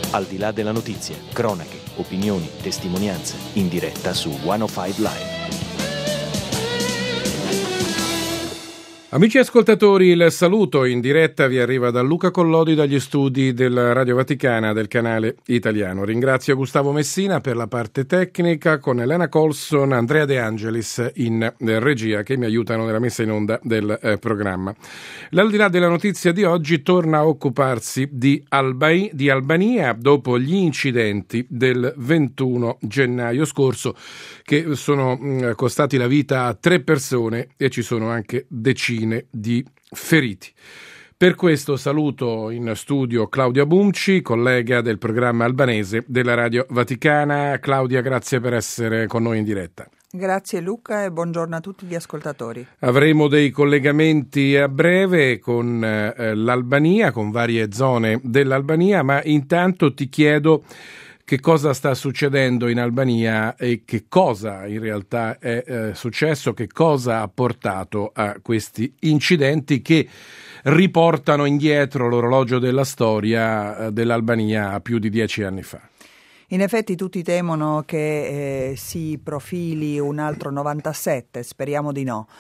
Al di là della notizia, cronache, opinioni, testimonianze, in diretta su 105 Live. Amici ascoltatori, il saluto in diretta vi arriva da Luca Collodi dagli studi della Radio Vaticana del canale italiano. Ringrazio Gustavo Messina per la parte tecnica, con Elena Colson, Andrea De Angelis in regia che mi aiutano nella messa in onda del programma. L'Al di là della notizia di oggi torna a occuparsi di Albania dopo gli incidenti del 21 gennaio scorso che sono costati la vita a 3 persone e ci sono anche decine di feriti. Per questo saluto in studio Claudia Bunci, collega del programma albanese della Radio Vaticana. Claudia, grazie per essere con noi in diretta. Grazie Luca e buongiorno a tutti gli ascoltatori. Avremo dei collegamenti a breve con l'Albania, con varie zone dell'Albania, ma intanto ti chiedo che cosa sta succedendo in Albania e che cosa in realtà è successo, che cosa ha portato a questi incidenti che riportano indietro l'orologio della storia dell'Albania a più di 10 anni fa. In effetti tutti temono che si profili un altro 97, speriamo di no.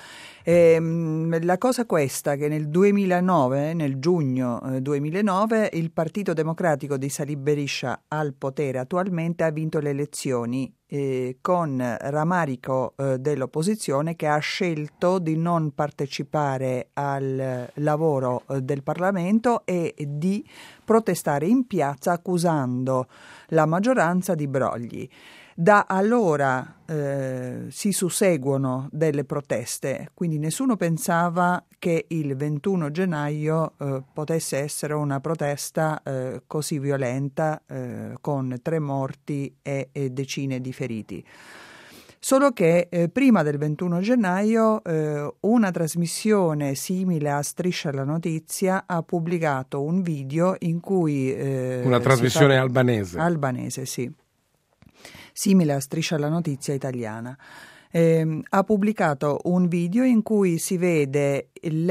La cosa questa che nel 2009, nel giugno 2009, il Partito Democratico di Salih Berisha al potere attualmente ha vinto le elezioni con rammarico dell'opposizione che ha scelto di non partecipare al lavoro del Parlamento e di protestare in piazza accusando la maggioranza di brogli. Da allora si susseguono delle proteste, quindi nessuno pensava che il 21 gennaio potesse essere una protesta così violenta con 3 morti e decine di feriti. Solo che prima del 21 gennaio una trasmissione simile a Striscia la Notizia ha pubblicato un video in cui... una trasmissione albanese. Albanese, sì. Simile a Striscia la Notizia italiana. Ha pubblicato un video in cui si vede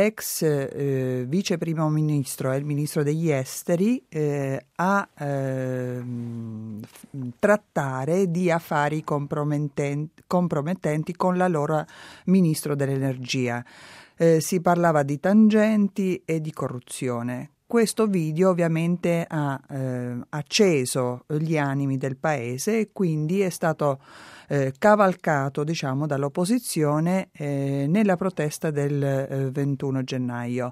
l'ex vice primo ministro e il ministro degli esteri a trattare di affari compromettenti con l'allora ministro dell'energia. Si parlava di tangenti e di corruzione. Questo video ovviamente ha acceso gli animi del paese e quindi è stato cavalcato, diciamo, dall'opposizione nella protesta del 21 gennaio.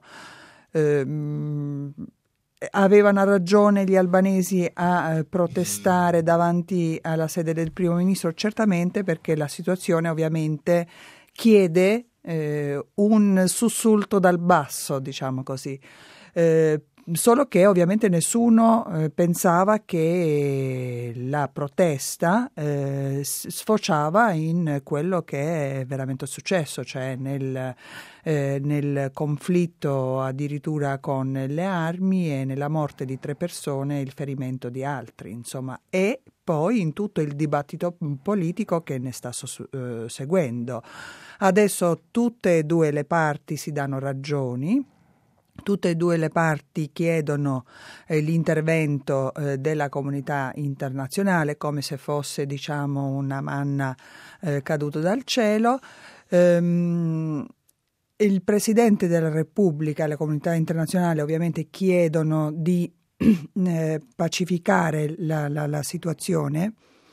Avevano ragione gli albanesi a protestare davanti alla sede del primo ministro? Certamente, perché la situazione ovviamente chiede un sussulto dal basso, diciamo così. Solo che ovviamente nessuno pensava che la protesta sfociava in quello che è veramente successo, cioè nel conflitto addirittura con le armi e nella morte di 3 persone e il ferimento di altri, insomma, e poi in tutto il dibattito politico che ne sta seguendo. Adesso tutte e 2 le parti si danno ragioni. Tutte e 2 le parti chiedono l'intervento della comunità internazionale come se fosse, diciamo, una manna caduta dal cielo. Il Presidente della Repubblica e la comunità internazionale ovviamente chiedono di pacificare la situazione.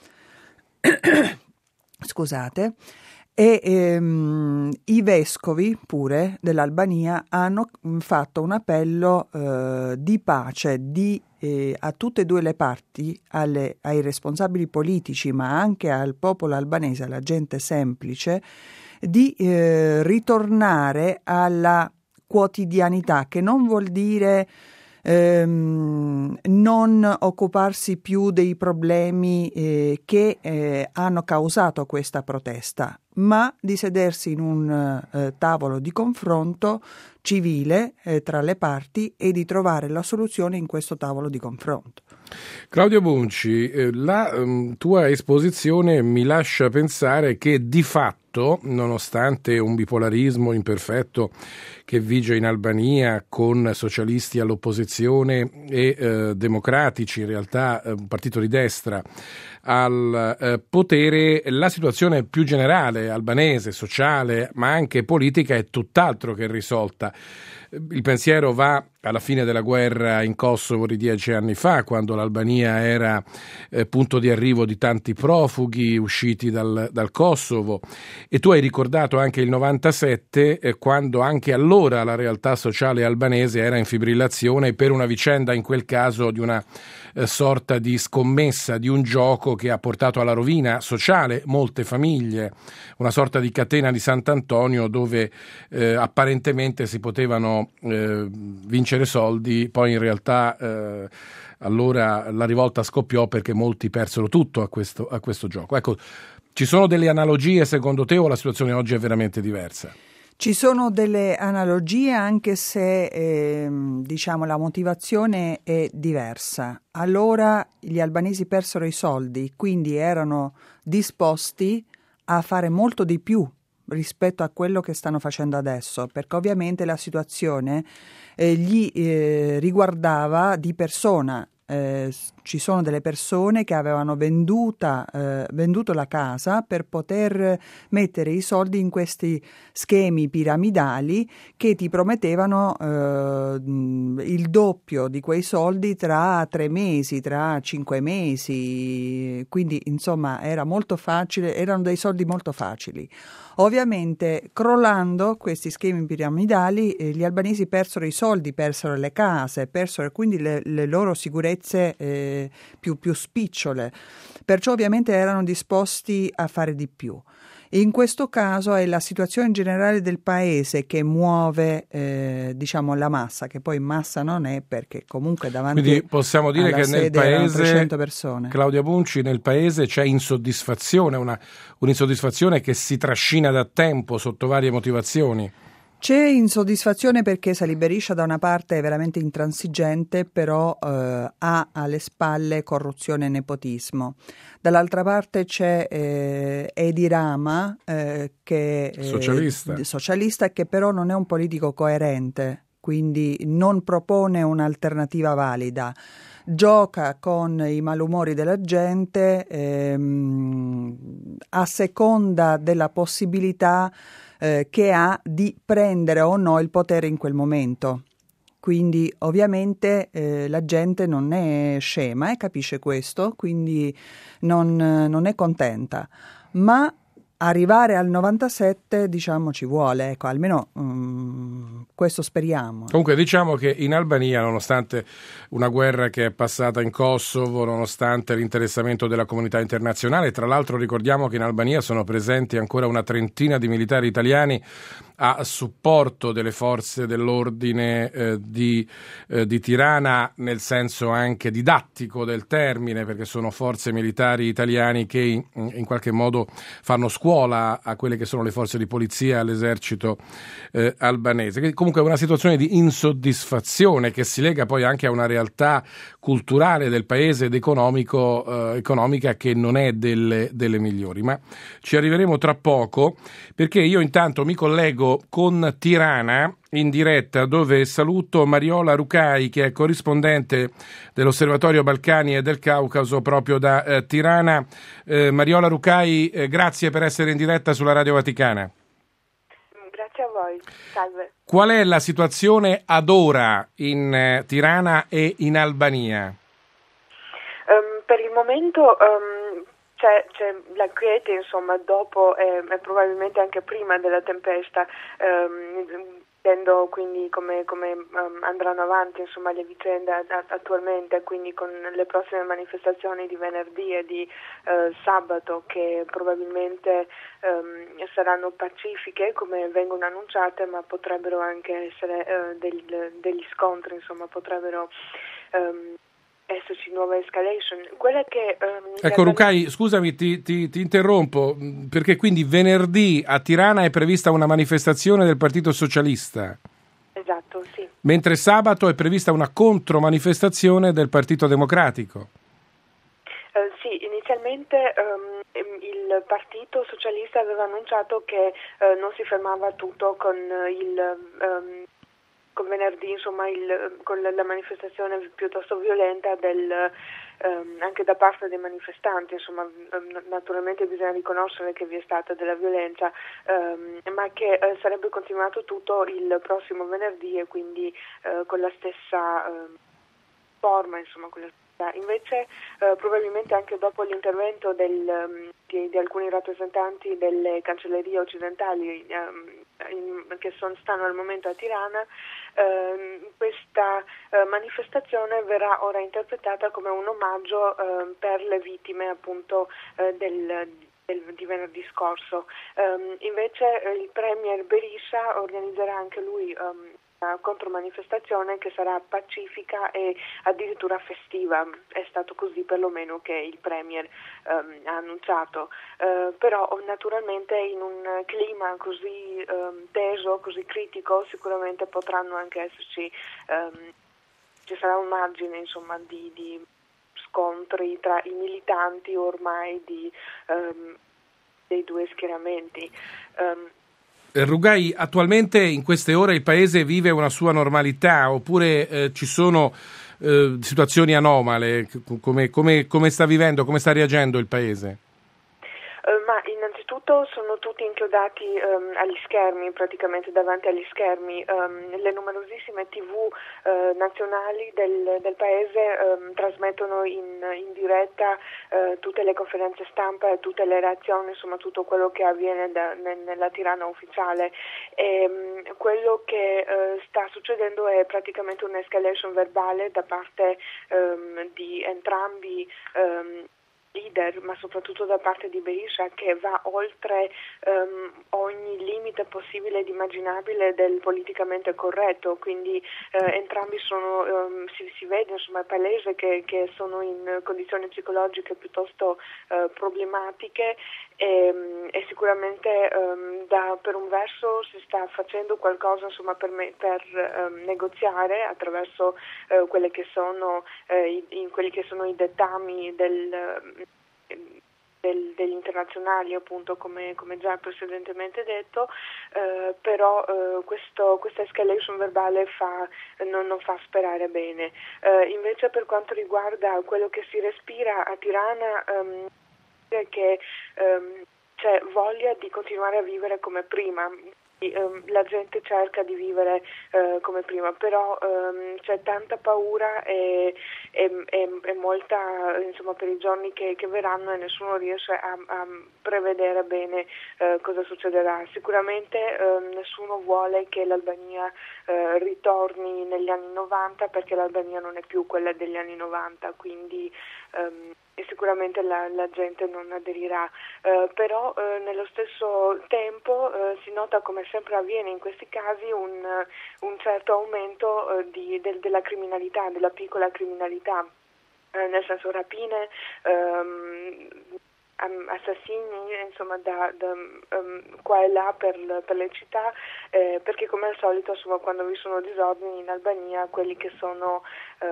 Scusate. E i vescovi pure dell'Albania hanno fatto un appello di pace a tutte e 2 le parti, ai responsabili politici ma anche al popolo albanese, alla gente semplice, di ritornare alla quotidianità, che non vuol dire non occuparsi più dei problemi che hanno causato questa protesta, ma di sedersi in un tavolo di confronto civile tra le parti e di trovare la soluzione in questo tavolo di confronto. Claudio Bunci, la tua esposizione mi lascia pensare che di fatto, nonostante un bipolarismo imperfetto che vige in Albania con socialisti all'opposizione e democratici, in realtà un partito di destra, al potere, la situazione più generale, albanese, sociale, ma anche politica, è tutt'altro che risolta. Il pensiero va alla fine della guerra in Kosovo di 10 anni fa, quando l'Albania era punto di arrivo di tanti profughi usciti dal Kosovo, e tu hai ricordato anche il 97, quando anche allora la realtà sociale albanese era in fibrillazione per una vicenda, in quel caso, di una sorta di scommessa, di un gioco che ha portato alla rovina sociale molte famiglie, una sorta di catena di Sant'Antonio dove apparentemente si potevano vincere soldi, poi in realtà allora la rivolta scoppiò perché molti persero tutto a questo gioco. Ecco, ci sono delle analogie secondo te, o la situazione oggi è veramente diversa? Ci sono delle analogie, anche se la motivazione è diversa. Allora gli albanesi persero i soldi, quindi erano disposti a fare molto di più rispetto a quello che stanno facendo adesso, perché ovviamente la situazione gli riguardava di persona. Ci sono delle persone che avevano venduto la casa per poter mettere i soldi in questi schemi piramidali che ti promettevano il doppio di quei soldi tra 3 mesi, tra 5 mesi, quindi insomma era molto facile, erano dei soldi molto facili. Ovviamente, crollando questi schemi piramidali, gli albanesi persero i soldi, persero le case, persero quindi le loro sicurezze più spicciole. Perciò ovviamente erano disposti a fare di più. In questo caso è la situazione generale del paese che muove la massa, che poi massa non è, perché comunque davanti quindi possiamo dire alla che nel sede erano paese, 300 persone. Claudia Bunci, nel paese c'è insoddisfazione, un'insoddisfazione che si trascina da tempo sotto varie motivazioni. C'è insoddisfazione perché Sali Berisha da una parte è veramente intransigente, però ha alle spalle corruzione e nepotismo. Dall'altra parte c'è Edi Rama, che è socialista, che però non è un politico coerente, quindi non propone un'alternativa valida. Gioca con i malumori della gente a seconda della possibilità che ha di prendere o no il potere in quel momento. Quindi ovviamente la gente non è scema e capisce questo, quindi non è contenta. Ma arrivare al 97 ci vuole, ecco, almeno questo speriamo. Comunque diciamo che in Albania, nonostante una guerra che è passata in Kosovo, nonostante l'interessamento della comunità internazionale, tra l'altro ricordiamo che in Albania sono presenti ancora una trentina di militari italiani a supporto delle forze dell'ordine di Tirana, nel senso anche didattico del termine, perché sono forze militari italiani che in qualche modo fanno scuola a quelle che sono le forze di polizia e all'esercito albanese. Comunque è una situazione di insoddisfazione che si lega poi anche a una realtà culturale del paese ed economica che non è delle migliori, ma ci arriveremo tra poco, perché io intanto mi collego con Tirana in diretta, dove saluto Mariola Rucai, che è corrispondente dell'Osservatorio Balcani e del Caucaso proprio da Tirana. Mariola Rucai, grazie per essere in diretta sulla Radio Vaticana. Grazie a voi, salve. Qual è la situazione ad ora in Tirana e in Albania? Per il momento c'è la quiete, insomma, dopo e probabilmente anche prima della tempesta, vedendo quindi come andranno avanti, insomma, le vicende attualmente, quindi con le prossime manifestazioni di venerdì e di sabato, che probabilmente saranno pacifiche come vengono annunciate, ma potrebbero anche essere degli scontri, insomma, potrebbero esserci nuova escalation. Quella che ecco, Rucai, scusami, ti interrompo, perché quindi venerdì a Tirana è prevista una manifestazione del Partito Socialista. Esatto, sì. Mentre sabato è prevista una contromanifestazione del Partito Democratico. Sì, inizialmente il Partito Socialista aveva annunciato che non si fermava tutto con con venerdì, insomma, con la manifestazione piuttosto violenta anche da parte dei manifestanti, insomma, naturalmente bisogna riconoscere che vi è stata della violenza, ma che sarebbe continuato tutto il prossimo venerdì e quindi con la stessa forma, insomma, invece probabilmente anche dopo l'intervento di alcuni rappresentanti delle cancellerie occidentali che stanno al momento a Tirana, questa manifestazione verrà ora interpretata come un omaggio per le vittime appunto di venerdì scorso. Invece il premier Berisha organizzerà anche lui una contromanifestazione che sarà pacifica e addirittura festiva. È stato così perlomeno che il premier ha annunciato, però naturalmente in un clima così teso, così critico, sicuramente potranno anche esserci, ci sarà un margine, insomma, di scontri tra i militanti ormai dei due schieramenti. Rugai, attualmente in queste ore il Paese vive una sua normalità oppure ci sono situazioni anomale? Come sta vivendo, come sta reagendo il Paese? Ma innanzitutto sono tutti inchiodati agli schermi, praticamente davanti agli schermi. Le numerosissime TV nazionali del paese trasmettono in diretta tutte le conferenze stampa e tutte le reazioni, insomma tutto quello che avviene nella Tirana ufficiale. E quello che sta succedendo è praticamente un'escalation verbale da parte di entrambi leader, ma soprattutto da parte di Berisha, che va oltre ogni limite possibile ed immaginabile del politicamente corretto, quindi entrambi si vede, insomma, è palese che sono in condizioni psicologiche piuttosto problematiche e sicuramente per un verso si sta facendo qualcosa, insomma, per negoziare attraverso quelli che sono i dettami degli internazionali, appunto, come già precedentemente detto, però questa escalation verbale non fa sperare bene. Invece per quanto riguarda quello che si respira a Tirana, che c'è voglia di continuare a vivere come prima. La gente cerca di vivere come prima, però c'è tanta paura e molta, insomma, per i giorni che verranno, e nessuno riesce a prevedere bene cosa succederà. Sicuramente nessuno vuole che l'Albania ritorni negli anni 90, perché l'Albania non è più quella degli anni 90, quindi e sicuramente la gente non aderirà, però nello stesso tempo si nota, come sempre avviene in questi casi, un certo aumento della criminalità, della piccola criminalità, nel senso rapine, assassini, insomma, qua e là per le città, perché come al solito, insomma, quando vi sono disordini in Albania, quelli che sono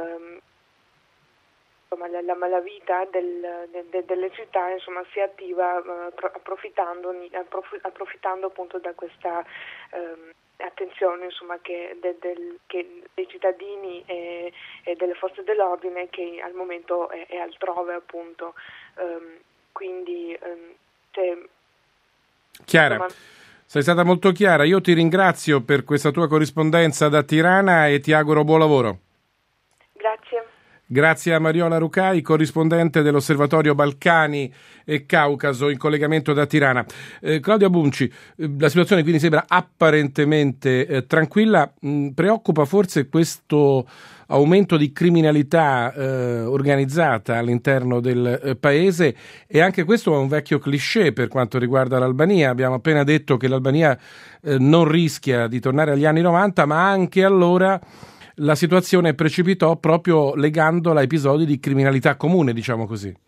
la malavita delle città, insomma, si attiva approfittando appunto da questa attenzione, insomma, che dei cittadini e delle forze dell'ordine, che al momento è altrove, appunto. Quindi Chiara, insomma, sei stata molto chiara. Io ti ringrazio per questa tua corrispondenza da Tirana e ti auguro buon lavoro. grazie. Grazie a Mariola Rucai, corrispondente dell'Osservatorio Balcani e Caucaso, in collegamento da Tirana. Claudia Bunci, la situazione quindi sembra apparentemente tranquilla. Preoccupa forse questo aumento di criminalità organizzata all'interno del paese, e anche questo è un vecchio cliché per quanto riguarda l'Albania. Abbiamo appena detto che l'Albania non rischia di tornare agli anni 90, ma anche allora la situazione precipitò proprio legandola a episodi di criminalità comune, diciamo così.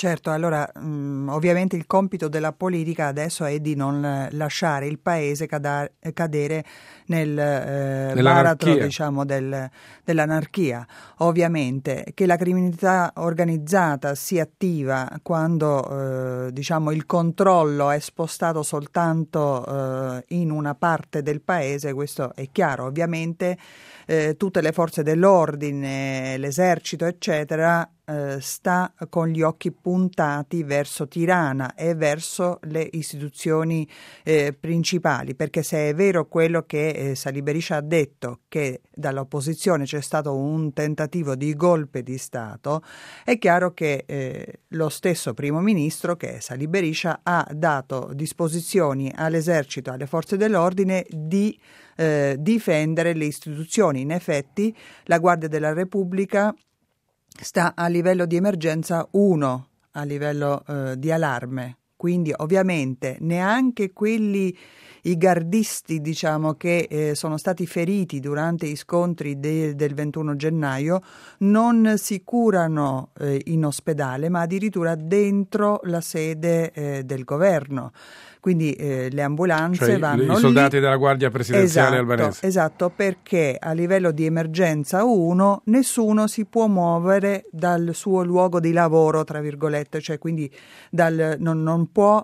Certo, allora ovviamente il compito della politica adesso è di non lasciare il paese cadere nel baratro, diciamo, dell'anarchia. Ovviamente che la criminalità organizzata si attiva quando diciamo il controllo è spostato soltanto in una parte del paese, questo è chiaro. Ovviamente tutte le forze dell'ordine, l'esercito, eccetera, sta con gli occhi puntati verso Tirana e verso le istituzioni principali, perché se è vero quello che Salih Berisha ha detto, che dall'opposizione c'è stato un tentativo di golpe di Stato, è chiaro che lo stesso primo ministro, che è Salih Berisha, ha dato disposizioni all'esercito, alle forze dell'ordine di difendere le istituzioni. In effetti la Guardia della Repubblica sta a livello di emergenza 1, a livello di allarme, quindi ovviamente neanche i gardisti, diciamo, che sono stati feriti durante i scontri del 21 gennaio non si curano in ospedale, ma addirittura dentro la sede del governo. Quindi le ambulanze, cioè, vanno i soldati della Guardia Presidenziale albanese. Esatto, perché a livello di emergenza 1 nessuno si può muovere dal suo luogo di lavoro, tra virgolette, cioè quindi non può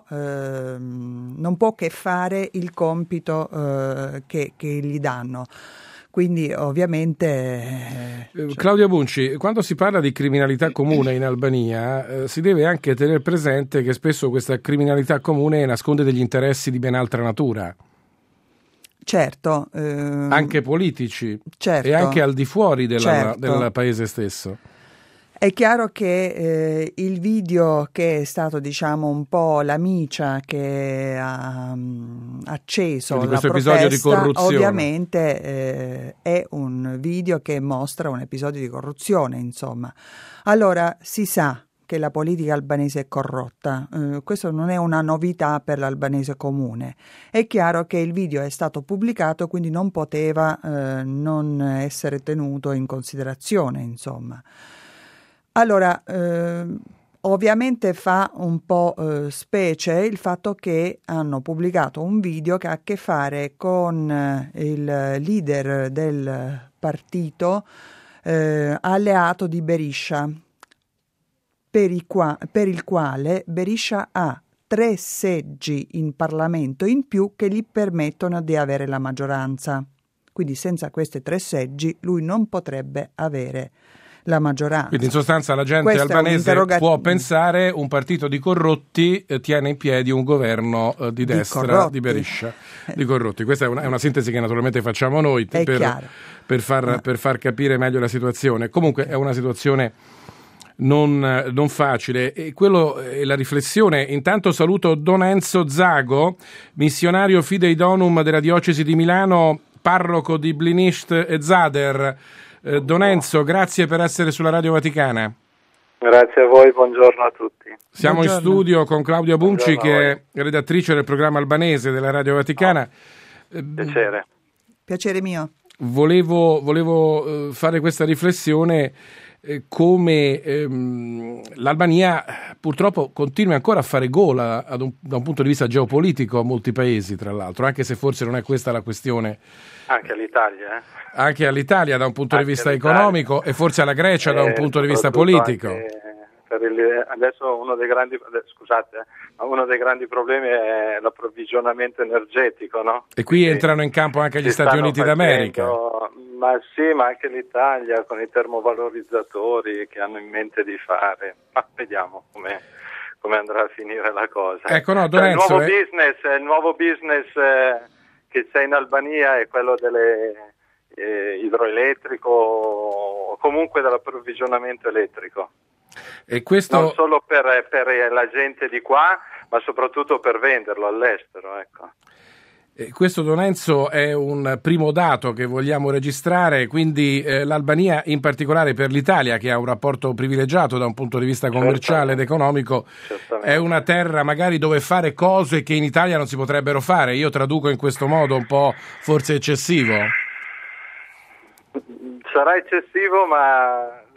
che fare il compito che gli danno. Quindi ovviamente... Claudia Bunci, quando si parla di criminalità comune in Albania si deve anche tenere presente che spesso questa criminalità comune nasconde degli interessi di ben altra natura. Certo. Anche politici. Certo, e anche al di fuori certo. del paese stesso. È chiaro che il video che è stato, diciamo, un po' la miccia che ha acceso di la questo protesta, episodio di corruzione, ovviamente è un video che mostra un episodio di corruzione, insomma. Allora si sa che la politica albanese è corrotta, questo non è una novità per l'albanese comune. È chiaro che il video è stato pubblicato, quindi non poteva non essere tenuto in considerazione, insomma. Allora, ovviamente fa un po' specie il fatto che hanno pubblicato un video che ha a che fare con il leader del partito alleato di Berisha, per il quale Berisha ha 3 seggi in Parlamento in più che gli permettono di avere la maggioranza. Quindi senza questi 3 seggi lui non potrebbe avere la maggioranza. Quindi in sostanza la gente albanese può pensare un partito di corrotti tiene in piedi un governo di destra di Berisha, di corrotti. Questa è una sintesi che naturalmente facciamo noi per far capire meglio la situazione. Comunque è una situazione non facile, e quello è la riflessione. Intanto saluto Don Enzo Zago, missionario Fidei Donum della diocesi di Milano, parroco di Blinisht e Zader. Don Enzo, grazie per essere sulla Radio Vaticana. Grazie a voi, buongiorno a tutti. Siamo in studio con Claudia Bunci, che è redattrice del programma albanese della Radio Vaticana. Piacere. Piacere mio. Volevo fare questa riflessione come l'Albania purtroppo continua ancora a fare gola da un punto di vista geopolitico a molti paesi, tra l'altro, anche se forse non è questa la questione. Anche all'Italia. Anche all'Italia da un punto di vista economico e forse alla Grecia da un punto di vista politico. Adesso uno dei grandi problemi è l'approvvigionamento energetico, no? E qui entrano in campo anche gli Stati Uniti d'America. Ma sì, ma anche l'Italia con i termovalorizzatori che hanno in mente di fare. Ma vediamo come andrà a finire la cosa. Ecco, no, Don Enzo, il nuovo business che c'è in Albania è quello delle idroelettrico o comunque dell'approvvigionamento elettrico. E questo non solo per la gente di qua, ma soprattutto per venderlo all'estero, ecco. Questo, Don Enzo, è un primo dato che vogliamo registrare, quindi l'Albania, in particolare per l'Italia, che ha un rapporto privilegiato da un punto di vista commerciale ed economico, è una terra magari dove fare cose che in Italia non si potrebbero fare. Io traduco in questo modo un po' forse eccessivo. Sarà eccessivo, ma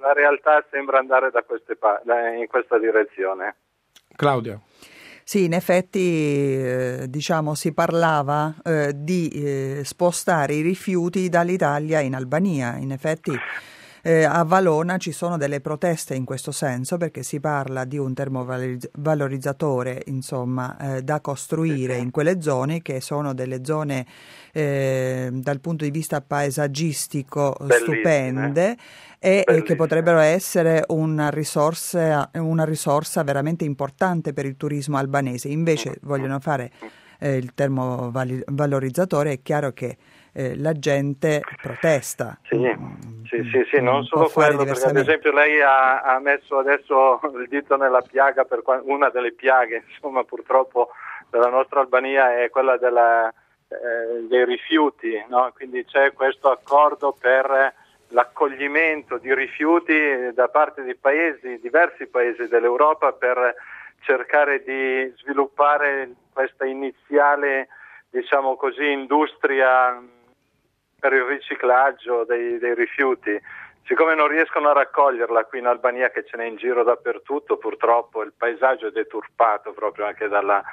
la realtà sembra andare in questa direzione. Claudia. Sì, in effetti si parlava di spostare i rifiuti dall'Italia in Albania. In effetti a Valona ci sono delle proteste in questo senso, perché si parla di un termovalorizzatore da costruire in quelle zone, che sono delle zone dal punto di vista paesaggistico stupende e che potrebbero essere una risorsa veramente importante per il turismo albanese. Invece vogliono fare il termovalorizzatore. È chiaro che la gente protesta. Sì, non solo quello, perché ad esempio lei ha messo adesso il dito nella piaga, una delle piaghe, insomma, purtroppo della nostra Albania è quella dei rifiuti, no? Quindi c'è questo accordo per l'accoglimento di rifiuti da parte di diversi paesi dell'Europa, per cercare di sviluppare questa iniziale, diciamo così, industria per il riciclaggio dei rifiuti. Siccome non riescono a raccoglierla qui in Albania, che ce n'è in giro dappertutto, purtroppo il paesaggio è deturpato proprio anche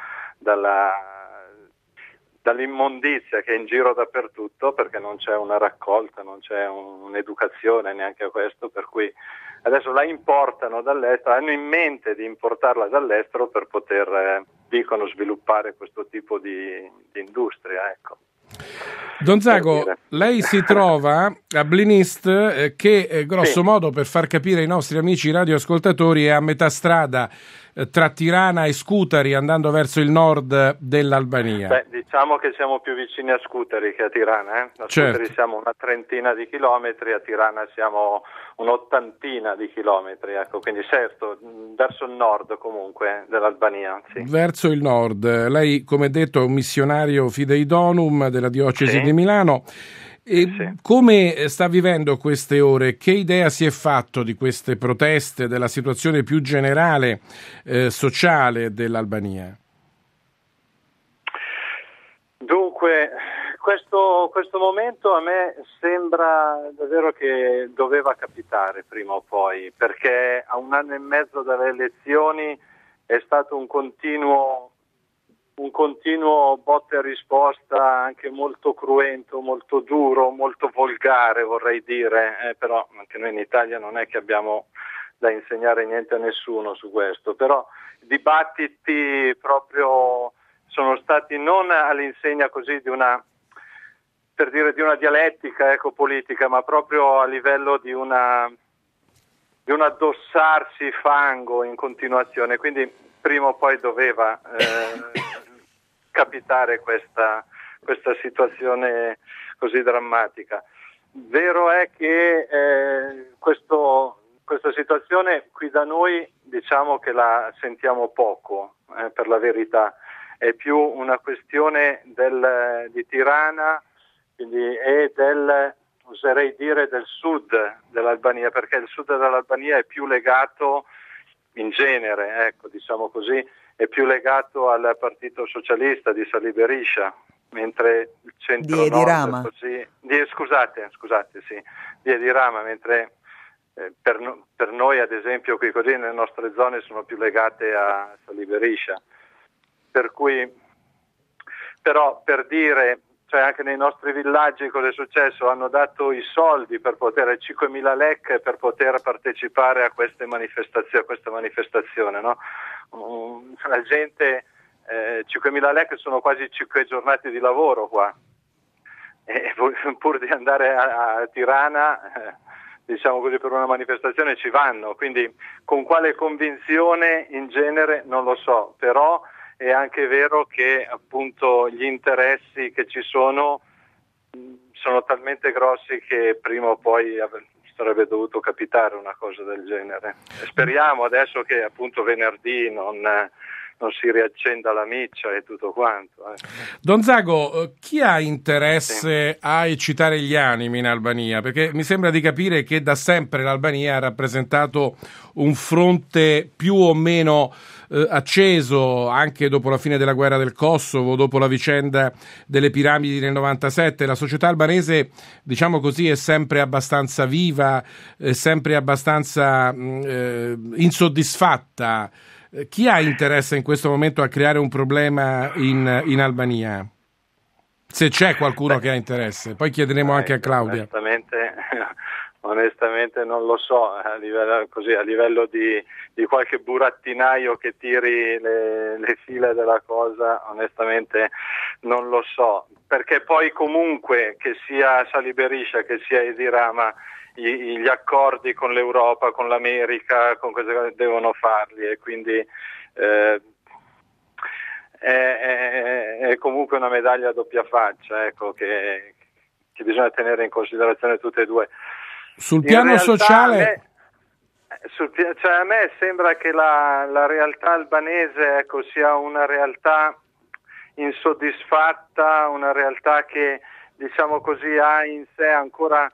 dall'immondizia che è in giro dappertutto, perché non c'è una raccolta, non c'è un'educazione neanche a questo, per cui adesso la importano dall'estero, hanno in mente di importarla dall'estero per poter, dicono, sviluppare questo tipo di industria, ecco. Don Zago, lei si trova a Blinist, che grosso modo, per far capire ai nostri amici radioascoltatori, è a metà strada tra Tirana e Scutari, andando verso il nord dell'Albania. Diciamo che siamo più vicini a Scutari che a Tirana. A Scutari siamo una trentina di chilometri, a Tirana siamo un'ottantina di chilometri, ecco, quindi certo, verso il nord comunque dell'Albania. Sì. Verso il nord. Lei, come detto, è un missionario Fidei Donum della diocesi di Milano. E come sta vivendo queste ore? Che idea si è fatto di queste proteste, della situazione più generale sociale dell'Albania? Dunque, questo momento a me sembra davvero che doveva capitare prima o poi, perché a 1 anno e mezzo dalle elezioni è stato un continuo botta e risposta, anche molto cruento, molto duro, molto volgare, vorrei dire, però anche noi in Italia non è che abbiamo da insegnare niente a nessuno su questo, però dibattiti proprio sono stati non all'insegna così di una dialettica politica, ma proprio a livello di un addossarsi fango in continuazione, quindi prima o poi doveva capitare questa situazione così drammatica. Vero è che questa situazione qui da noi, diciamo che la sentiamo poco, per la verità. È più una questione di Tirana, quindi, e oserei dire del sud dell'Albania, perché il sud dell'Albania è più legato, in genere, ecco, diciamo così, è più legato al Partito Socialista di Sali Berisha, mentre il centro-nord di Edi Rama, mentre per noi, ad esempio, qui così nelle nostre zone sono più legate a Sali Berisha. Per cui, però, per dire, cioè anche nei nostri villaggi cosa è successo? Hanno dato i soldi per 5.000 lek per poter partecipare a questa manifestazione, no? La gente, 5.000 lek sono quasi 5 giornate di lavoro qua, e pur di andare a Tirana, diciamo così, per una manifestazione ci vanno, quindi con quale convinzione in genere non lo so, però è anche vero che appunto gli interessi che ci sono talmente grossi che prima o poi sarebbe dovuto capitare una cosa del genere. Speriamo adesso che appunto venerdì non si riaccenda la miccia e tutto quanto. Don Zago, chi ha interesse a eccitare gli animi in Albania? Perché mi sembra di capire che da sempre l'Albania ha rappresentato un fronte più o meno acceso, anche dopo la fine della guerra del Kosovo, dopo la vicenda delle piramidi nel 97. La società albanese, diciamo così, è sempre abbastanza viva, è sempre abbastanza insoddisfatta. Chi ha interesse in questo momento a creare un problema in Albania? Se c'è qualcuno che ha interesse, poi chiederemo anche a Claudia. Onestamente non lo so, a livello di qualche burattinaio che tiri le file della cosa, onestamente non lo so, perché poi comunque che sia Sali Berisha, che sia Edi Rama, gli accordi con l'Europa, con l'America, con queste cose devono farli, e quindi è comunque una medaglia a doppia faccia, ecco, che bisogna tenere in considerazione tutte e due. Sul piano sociale, a me sembra che la realtà albanese, ecco, sia una realtà insoddisfatta, una realtà che, diciamo così, ha in sé ancora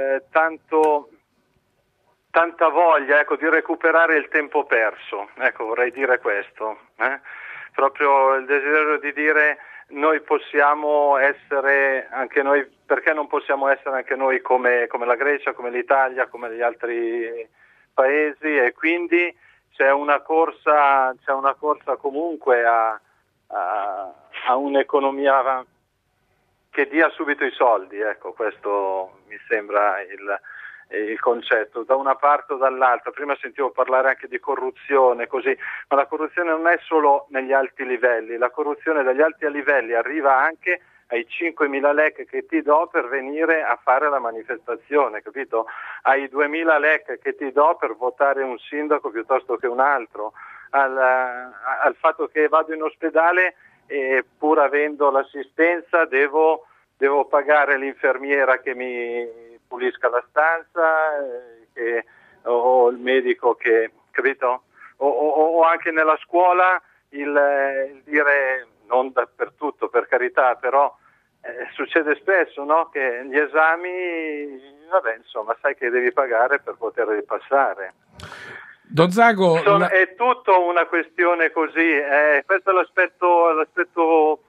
tanta voglia, ecco, di recuperare il tempo perso. Ecco, vorrei dire questo, proprio il desiderio di dire: noi possiamo essere anche noi, perché non possiamo essere anche noi come la Grecia, come l'Italia, come gli altri paesi? E quindi c'è una corsa comunque a un'economia che dia subito i soldi, ecco, questo mi sembra il concetto, da una parte o dall'altra. Prima sentivo parlare anche di corruzione, così, ma la corruzione non è solo negli alti livelli, la corruzione dagli alti livelli arriva anche ai 5.000 lek che ti do per venire a fare la manifestazione, capito? Ai 2.000 lek che ti do per votare un sindaco piuttosto che un altro, al fatto che vado in ospedale e pur avendo l'assistenza devo pagare l'infermiera che mi pulisca la stanza, o il medico che, capito? O anche nella scuola il dire, non dappertutto per carità, però succede spesso, no? Che gli esami, vabbè, insomma, sai che devi pagare per poterli passare. Don Zago, è tutto una questione così, questo è l'aspetto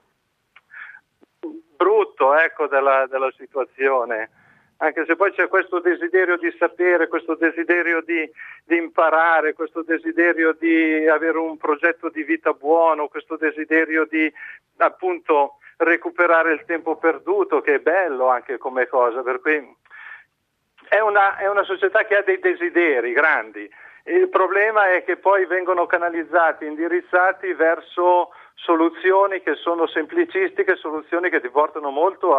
brutto, ecco, della situazione, anche se poi c'è questo desiderio di sapere, questo desiderio di imparare, questo desiderio di avere un progetto di vita buono, questo desiderio di, appunto, recuperare il tempo perduto, che è bello anche come cosa, per cui è una società che ha dei desideri grandi. Il problema è che poi vengono canalizzati, indirizzati verso soluzioni che sono semplicistiche, soluzioni che ti portano molto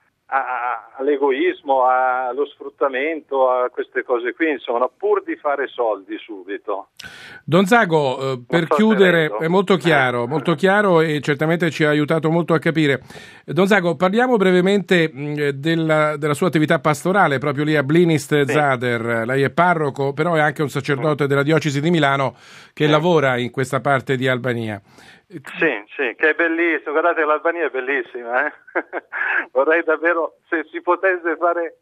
all'egoismo, allo sfruttamento, a queste cose qui, insomma, pur di fare soldi subito. Don Zago, per chiudere, è molto chiaro e certamente ci ha aiutato molto a capire. Don Zago, parliamo brevemente della sua attività pastorale, proprio lì a Blinist Zader. Lei è parroco, però è anche un sacerdote della diocesi di Milano che lavora in questa parte di Albania. Sì, che è bellissimo, guardate, l'Albania è bellissima, Vorrei davvero, se si potesse fare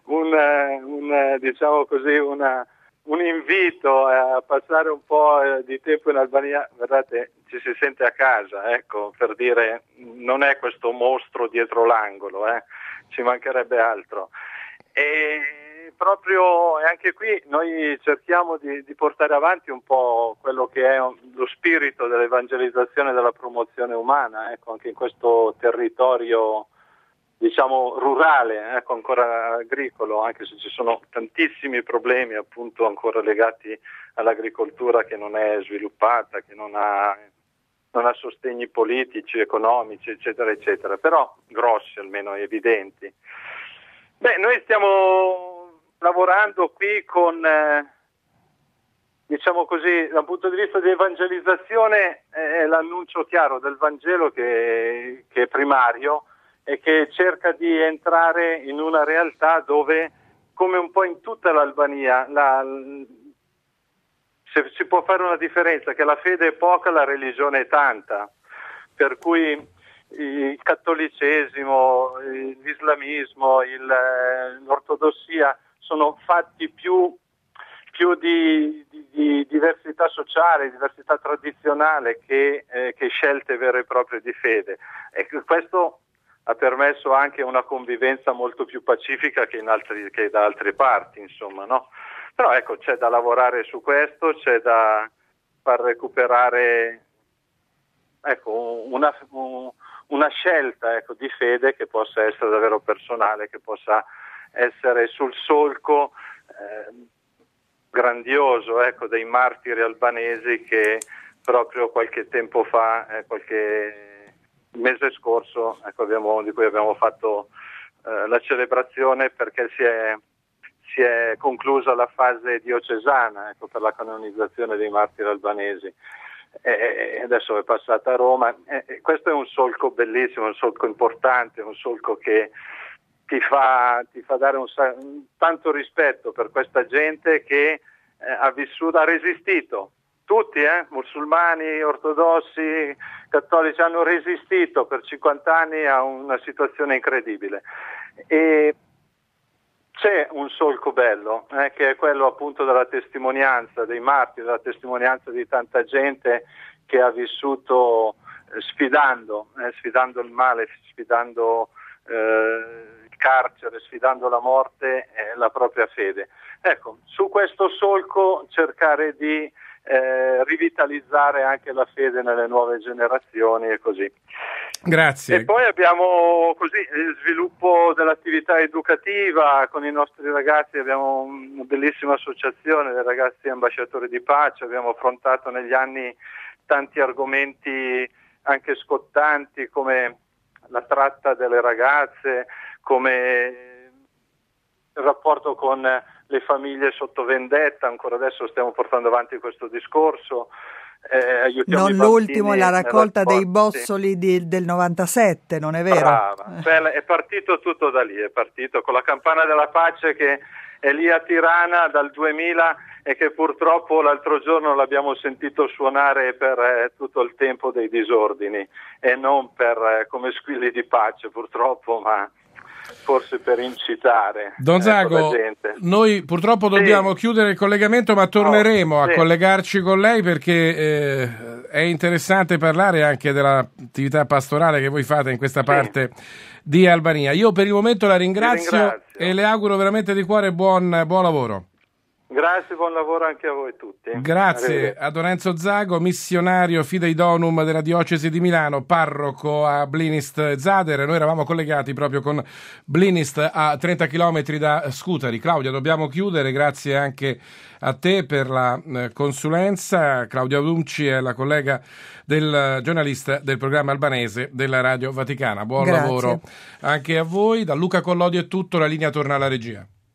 diciamo così, un invito a passare un po' di tempo in Albania, guardate, ci si sente a casa, ecco, per dire, non è questo mostro dietro l'angolo, ci mancherebbe altro. E proprio anche qui noi cerchiamo di portare avanti un po' quello che è lo spirito dell'evangelizzazione e della promozione umana, ecco, anche in questo territorio, diciamo, rurale, ecco, ancora agricolo, anche se ci sono tantissimi problemi appunto ancora legati all'agricoltura che non è sviluppata, che non ha sostegni politici, economici, eccetera, eccetera, però grossi, almeno evidenti. Beh, noi stiamo lavorando qui con, diciamo così, dal punto di vista di evangelizzazione, è l'annuncio chiaro del Vangelo che è primario e che cerca di entrare in una realtà dove, come un po' in tutta l'Albania, se si può fare una differenza, che la fede è poca, la religione è tanta, per cui il cattolicesimo, l'islamismo, l'ortodossia sono fatti più di diversità sociale, diversità tradizionale che scelte vere e proprie di fede. E questo ha permesso anche una convivenza molto più pacifica che da altre parti, insomma, no? Però ecco, c'è da lavorare su questo, c'è da far recuperare, ecco, una scelta, ecco, di fede che possa essere davvero personale, che possa essere sul solco grandioso, ecco, dei martiri albanesi che proprio qualche tempo fa, qualche mese scorso, ecco, di cui abbiamo fatto la celebrazione, perché si è conclusa la fase diocesana, ecco, per la canonizzazione dei martiri albanesi. E adesso è passata a Roma. Questo è un solco bellissimo, un solco importante, un solco che ti fa dare tanto rispetto per questa gente che ha resistito. Tutti, musulmani, ortodossi, cattolici, hanno resistito per 50 anni a una situazione incredibile. E c'è un solco bello, che è quello appunto della testimonianza dei martiri, della testimonianza di tanta gente che ha vissuto sfidando il male, sfidando il carcere, sfidando la morte, la propria fede. Ecco, su questo solco cercare di rivitalizzare anche la fede nelle nuove generazioni e così. Grazie. E poi abbiamo così il sviluppo dell'attività educativa con i nostri ragazzi, abbiamo una bellissima associazione dei ragazzi ambasciatori di pace, abbiamo affrontato negli anni tanti argomenti anche scottanti come la tratta delle ragazze, come il rapporto con le famiglie sotto vendetta, ancora adesso stiamo portando avanti questo discorso. Non l'ultimo, la raccolta dei bossoli del 97, non è vero? Brava. È partito tutto da lì, è partito con la campana della pace che è lì a Tirana dal 2000 e che purtroppo l'altro giorno l'abbiamo sentito suonare per tutto il tempo dei disordini e non per come squilli di pace purtroppo, ma forse per incitare Don Zago, la gente. Noi purtroppo dobbiamo chiudere il collegamento, ma torneremo a collegarci con lei perché è interessante parlare anche dell'attività pastorale che voi fate in questa parte di Albania. Io per il momento la ringrazio e le auguro veramente di cuore buon lavoro. Grazie, buon lavoro anche a voi tutti. Grazie a Don Enzo Zago, missionario Fidei Donum della diocesi di Milano, parroco a Blinist Zader. Noi eravamo collegati proprio con Blinist a 30 km da Scutari. Claudia, dobbiamo chiudere, grazie anche a te per la consulenza. Claudia Dunci è la collega del giornalista del programma albanese della Radio Vaticana. Buon lavoro anche a voi. Da Luca Collodi è tutto, la linea torna alla regia.